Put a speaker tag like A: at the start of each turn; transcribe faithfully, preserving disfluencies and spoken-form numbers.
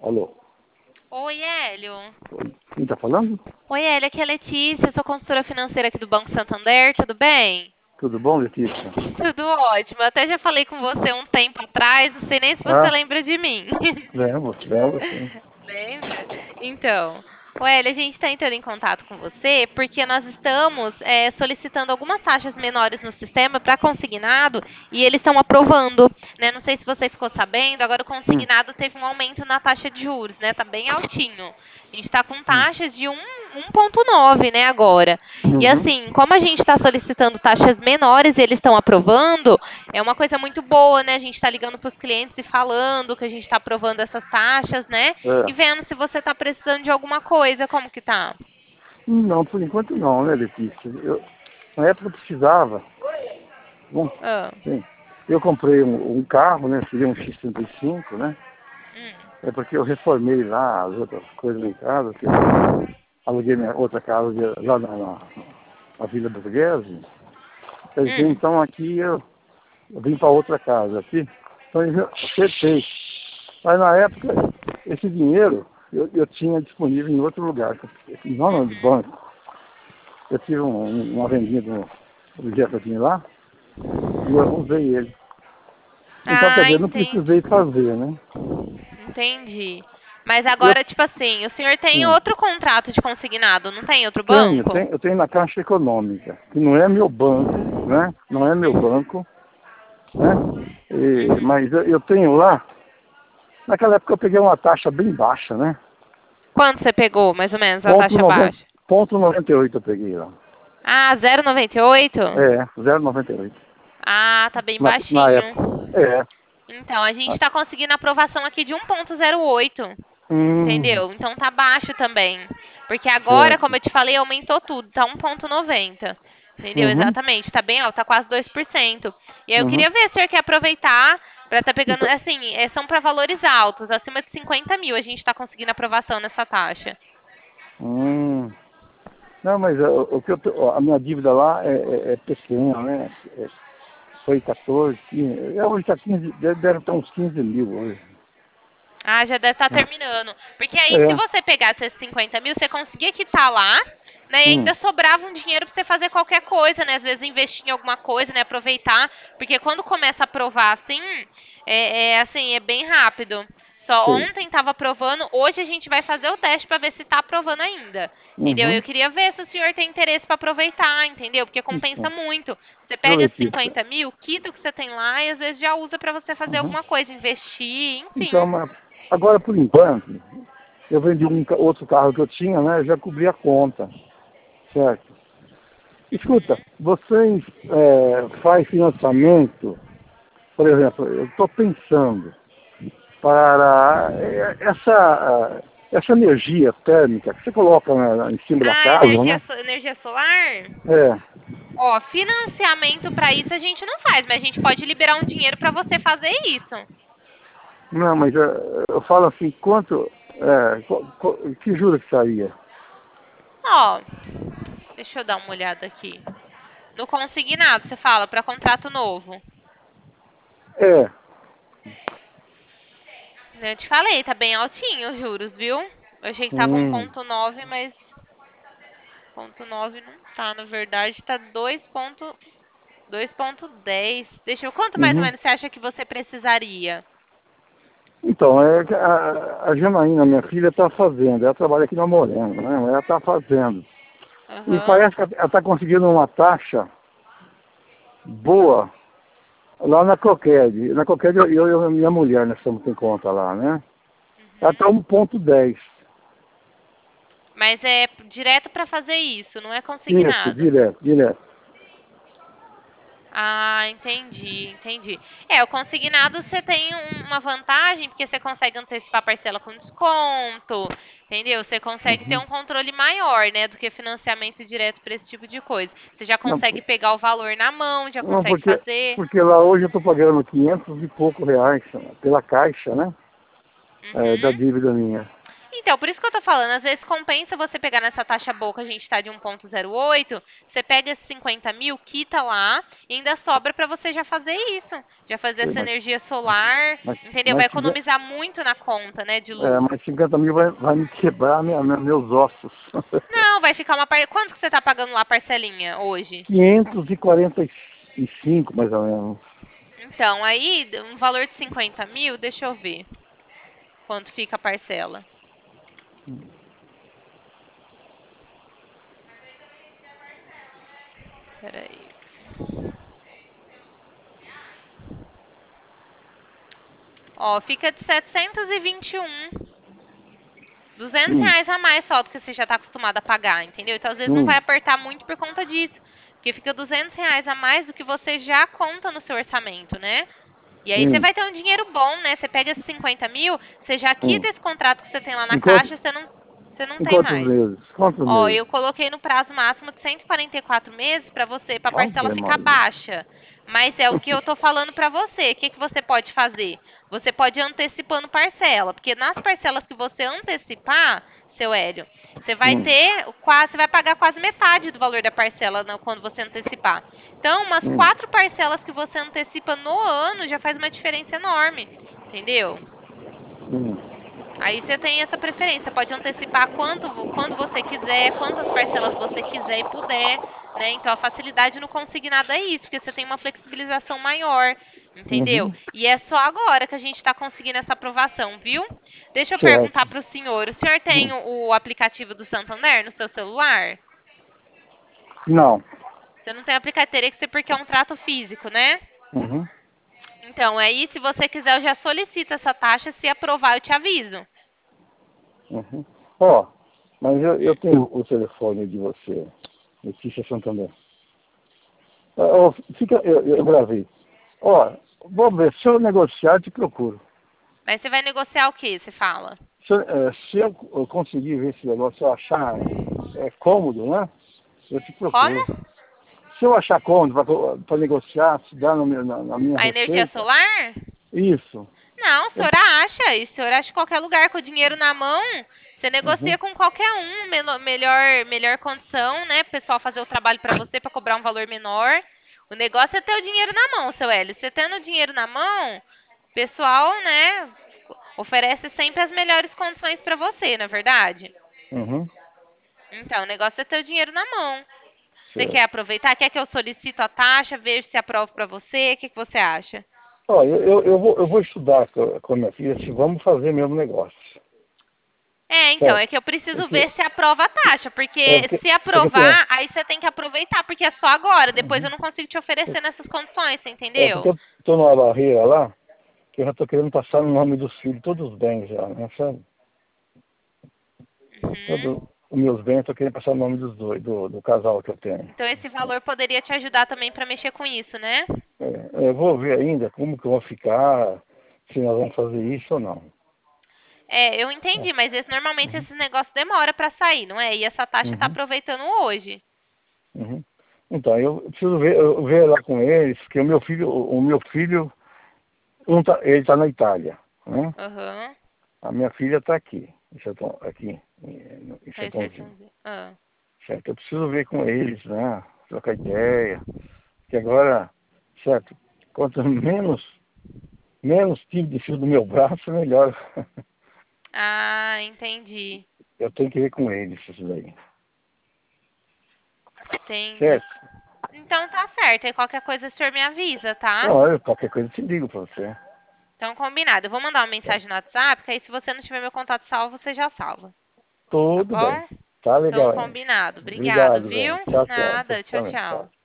A: Alô?
B: Oi, Hélio.
A: Oi. Quem tá falando?
B: Oi, Hélio, aqui é a Letícia, sou consultora financeira aqui do Banco Santander, tudo bem?
A: Tudo bom, Letícia?
B: Tudo ótimo. Eu até já falei com você um tempo atrás, não sei nem se você
A: Ah,
B: lembra de mim.
A: lembro, lembro, sim.
B: Lembra? Então, o Hélio, a gente está entrando em contato com você porque nós estamos é, solicitando algumas taxas menores no sistema para consignado e eles estão aprovando, né? Não sei se você ficou sabendo, agora o
A: Hum,
B: consignado teve um aumento na taxa de juros, né? Tá bem altinho. A gente está com
A: hum.
B: taxas de um, um ponto nove, né, agora. E
A: Uhum.
B: assim, como a gente está solicitando taxas menores e eles estão aprovando, é uma coisa muito boa, né? A gente está ligando para os clientes e falando que a gente está aprovando essas taxas, né? E
A: É.
B: vendo se você está precisando de alguma coisa, como que tá?
A: Não, por enquanto não, né, Letícia? Eu, na época eu precisava. Bom,
B: Ah,
A: sim. Eu comprei um, um carro, né? Seria um X trinta e cinco, né?
B: hum,
A: É porque eu reformei lá as outras coisas em casa, que eu aluguei minha outra casa de- lá na, na, na Vila Borghese. Quer dizer,
B: hum.
A: então aqui eu, eu vim para outra casa aqui. Então eu acertei. Mas na época, esse dinheiro eu, eu tinha disponível em outro lugar, não no banco. Eu tive um, um- uma vendinha do, do dia que eu tinha lá e eu usei ele. Então, quer
B: Ah,
A: dizer, não precisei
B: entendi.
A: fazer, né?
B: Entendi. Mas
A: Eu
B: agora, tipo assim, o senhor tem
A: hum,
B: outro contrato de consignado, não tem outro
A: tenho,
B: banco?
A: tenho, eu tenho na Caixa Econômica, que não é meu banco, né? Não é meu banco, né? E-
B: Uhum.
A: mas eu, eu tenho lá, naquela época eu peguei uma taxa bem baixa, né?
B: Quanto você pegou, mais ou menos, a
A: Ponto
B: taxa
A: noventa,
B: baixa?
A: ponto noventa e oito eu peguei lá.
B: Ah, zero vírgula noventa e oito?
A: É, zero vírgula noventa e oito.
B: Ah, tá bem
A: Na, na
B: baixinho.
A: época. É.
B: Então, a gente está conseguindo aprovação aqui de um ponto zero oito,
A: Hum,
B: entendeu? Então tá baixo também. Porque agora, como
A: certo.
B: eu te falei, aumentou tudo, tá um ponto noventa. Entendeu?
A: Uhum,
B: Exatamente, tá bem alto, tá quase dois por cento. E aí eu
A: uhum.
B: queria ver se o senhor quer aproveitar para tá pegando,
A: Então,
B: assim, é, são para valores altos, acima de cinquenta mil a gente está conseguindo aprovação nessa taxa.
A: hum. Não, mas ó, o que eu tô- a minha dívida lá é, é, é pequena, né? É, foi quatorze, quinze. É, hoje está quinze, deve deve estar uns quinze mil hoje.
B: Ah, já deve estar terminando. Porque aí, se
A: É.
B: você pegasse esses cinquenta mil, você conseguia quitar lá, né? E
A: Hum,
B: ainda sobrava um dinheiro para você fazer qualquer coisa, né? Às vezes investir em alguma coisa, né? Aproveitar. Porque quando começa a aprovar assim, é, é assim, é bem rápido. Só
A: sei.
B: ontem estava aprovando, hoje a gente vai fazer o teste para ver se está aprovando ainda. Entendeu? Eu
A: Uhum.
B: queria ver se o senhor tem interesse para aproveitar, entendeu? Porque compensa
A: Então,
B: muito. Você
A: eu,
B: pega esses
A: Letícia.
B: cinquenta mil, quita o que você tem lá e às vezes já usa para você fazer
A: Uhum.
B: alguma coisa, investir, enfim.
A: Então, mas agora por enquanto, eu vendi um ca- outro carro que eu tinha, né? Já cobri a conta, certo? Escuta, vocês é, faz financiamento, por exemplo, eu estou pensando para é, essa, essa energia térmica que você coloca na- em cima da
B: Ah,
A: casa,
B: energia,
A: né?
B: so- energia solar?
A: É,
B: Ó, financiamento para isso a gente não faz, mas a gente pode liberar um dinheiro para você fazer isso.
A: não, mas é, eu falo assim, quanto, é, co- co- que juro que saía?
B: Ó, deixa eu dar uma olhada aqui. No consignado, você fala, para contrato novo.
A: É,
B: Eu te falei, tá bem altinho os juros, viu? Eu achei que tava um
A: hum,
B: ponto nove, mas ponto nove não tá, na verdade tá dois ponto dois ponto dez. Deixa eu, quanto mais ou
A: uhum.
B: menos você acha que você precisaria?
A: Então, é, que a, a Janaína, minha filha, está fazendo, ela trabalha aqui na Morena, né? Ela está fazendo. E
B: Aham.
A: parece que ela está conseguindo uma taxa boa lá na Coqued. Na Coqued eu, eu e minha mulher, nós estamos em conta lá, né? Ela está
B: Uhum.
A: um ponto dez.
B: Mas é direto para fazer isso, não é
A: Isso,
B: consignado.
A: direto, direto.
B: Ah, entendi, entendi. É, o consignado você tem um- uma vantagem, porque você consegue antecipar a parcela com desconto, entendeu? Você consegue ter
A: Uhum.
B: um controle maior, né, do que financiamento direto para esse tipo de coisa. Você já
A: Não,
B: consegue pegar o valor na mão, já
A: não,
B: consegue
A: porque,
B: fazer.
A: porque lá hoje eu estou pagando quinhentos e pouco reais pela caixa, né? É, da
B: Uhum.
A: dívida minha.
B: Então, por isso que eu tô falando, às vezes compensa você pegar nessa taxa boa que a gente tá de um ponto zero oito, você pega esses cinquenta mil, quita lá, e ainda sobra para você já fazer isso. Já fazer
A: Sei,
B: essa
A: mas,
B: energia solar,
A: mas,
B: entendeu? Vai
A: mas, cinquenta,
B: economizar muito na conta, né, de
A: é,
B: luz.
A: mas cinquenta mil vai, vai me quebrar minha, minha- meus ossos.
B: Não, vai ficar uma par... Quanto que você tá pagando lá a parcelinha hoje?
A: quinhentos e quarenta e cinco, mais ou menos.
B: Então, aí, um valor de cinquenta mil, deixa eu ver quanto fica a parcela. Peraí. Ó, fica de setecentos e vinte e um. duzentos
A: Hum,
B: reais a mais só do que você já está acostumado a pagar, entendeu? Então, às vezes, não vai
A: hum,
B: apertar muito por conta disso. Porque fica duzentos reais a mais do que você já conta no seu orçamento, né? E aí você
A: hum,
B: vai ter um dinheiro bom, né? Você pega esses cinquenta mil, você já
A: hum.
B: quita esse contrato que você tem lá na
A: Em, quanto,
B: caixa, você não, você não
A: em
B: tem
A: quantos
B: mais.
A: meses? Quantos
B: Ó,
A: meses?
B: eu coloquei no prazo máximo de cento e quarenta e quatro meses para você, para a parcela
A: Ave
B: ficar
A: Maria.
B: baixa. Mas é o que eu tô falando para você. O que que você pode fazer? Você pode ir antecipando parcela, porque nas parcelas que você antecipar, seu Hélio, você vai
A: Hum,
B: ter quase, você vai pagar quase metade do valor da parcela no- quando você antecipar. Então, umas
A: hum,
B: quatro parcelas que você antecipa no ano já faz uma diferença enorme, entendeu?
A: hum,
B: Aí você tem essa preferência, pode antecipar quanto, quando você quiser, quantas parcelas você quiser e puder, né? Então a facilidade no consignado é isso, porque você tem uma flexibilização maior, entendeu?
A: uhum.
B: E é só agora que a gente está conseguindo essa aprovação, viu? Deixa eu perguntar
A: Certo.
B: para o senhor, o senhor tem
A: Hum.
B: o, o aplicativo do Santander no seu celular?
A: Não.
B: Você não tem aplicativo, teria que ser porque é um trato físico, né?
A: Uhum,
B: Então, aí se você quiser, eu já solicito essa taxa, se aprovar eu te aviso.
A: uhum. Ó, mas eu, eu
B: Hum.
A: tenho o telefone de você, Letícia Santander. Ah, ó, fica, eu, eu gravei. Ó, vamos ver, se eu negociar, eu te procuro.
B: Mas você vai negociar o que, você fala?
A: Se, eu- eh, se eu eu conseguir ver esse negócio, se eu achar é, cômodo, né? Eu te procuro.
B: Como?
A: Se eu achar cômodo para negociar, se dá no meu- na, na minha
B: A energia
A: receita,
B: solar?
A: isso.
B: Não, a
A: Eu,
B: senhora acha. E a senhora acha em qualquer lugar com o dinheiro na mão. Você
A: uhum,
B: negocia com qualquer um, melo- melhor, melhor condição, né? O pessoal fazer o trabalho para você para cobrar um valor menor. O negócio é ter o dinheiro na mão, seu Hélio. Você tendo o dinheiro na mão, o pessoal, né, oferece sempre as melhores condições para você, não é verdade?
A: uhum,
B: Então, o negócio é ter o dinheiro na mão. Você quer
A: certo.
B: aproveitar? Quer que eu solicito a taxa, vejo se aprovo para você? O que, que você acha?
A: Ó, eu, eu, eu vou, eu vou estudar com, com a minha filha se vamos fazer mesmo negócio.
B: É, então, é
A: Certo?
B: que eu preciso
A: Porque,
B: ver se aprova a taxa,
A: é,
B: porque
A: porque,
B: se
A: é que eu tenho,
B: aprovar, aí você tem que aproveitar, porque é só agora, depois eu
A: uhum,
B: não consigo te oferecer nessas condições, você
A: é porque
B: entendeu?
A: eu tô numa barreira lá, que eu já tô querendo passar no nome dos filhos, todos os bens já, né, sabe?
B: Uhum.
A: Todos os meus bens eu tô querendo passar o nome dos dois, do, do casal que eu tenho.
B: Então esse valor poderia te ajudar também para mexer com isso, né?
A: É, é, eu vou ver ainda como que eu vou ficar, se nós vamos fazer isso ou não.
B: É, eu entendi, mas esse, normalmente esses negócios demora para sair, não é? E essa taxa tá
A: Uhum,
B: aproveitando hoje.
A: uhum. Então, eu preciso ver, eu ver lá com eles, porque o meu filho, o meu filho, um tá, ele está na Itália, né?
B: Aham.
A: A minha filha está aqui, em Sertão, aqui, em, em
B: Tá em
A: Sertãozinho.
B: Sertãozinho. Ah.
A: Certo? Eu preciso ver com eles, né? Trocar ideia. Que agora, certo? Quanto menos, menos tiro de fio do meu braço, melhor.
B: Ah, entendi.
A: Eu tenho que ver com eles isso daí.
B: Entendi.
A: Certo?
B: Então tá certo. Aí qualquer coisa o senhor me avisa, tá?
A: Então, olha, qualquer coisa eu te ligo para você.
B: Então, combinado. Eu vou mandar uma
A: Tá?
B: mensagem no WhatsApp, que aí se você não tiver meu contato salvo, você já salva. Tá
A: Tudo bem.
B: bom?
A: Tá
B: Então,
A: legal, hein?
B: combinado. Obrigado,
A: Obrigado,
B: viu?
A: velho. Tchau, tchau. Você
B: Nada. Tchau,
A: também. Tchau.
B: tchau.